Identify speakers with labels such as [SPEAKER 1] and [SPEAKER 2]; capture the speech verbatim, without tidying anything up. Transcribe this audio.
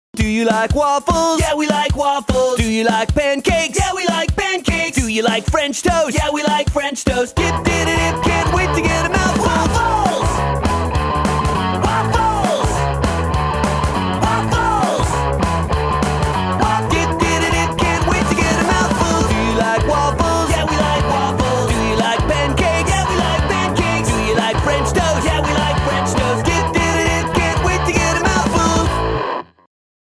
[SPEAKER 1] Do you like waffles?
[SPEAKER 2] Yeah, we like waffles.
[SPEAKER 1] Do you like pancakes?
[SPEAKER 2] Yeah, we like pancakes.
[SPEAKER 1] Do you like French toast?
[SPEAKER 2] Yeah, we like French toast.
[SPEAKER 1] Dip, dip, dip,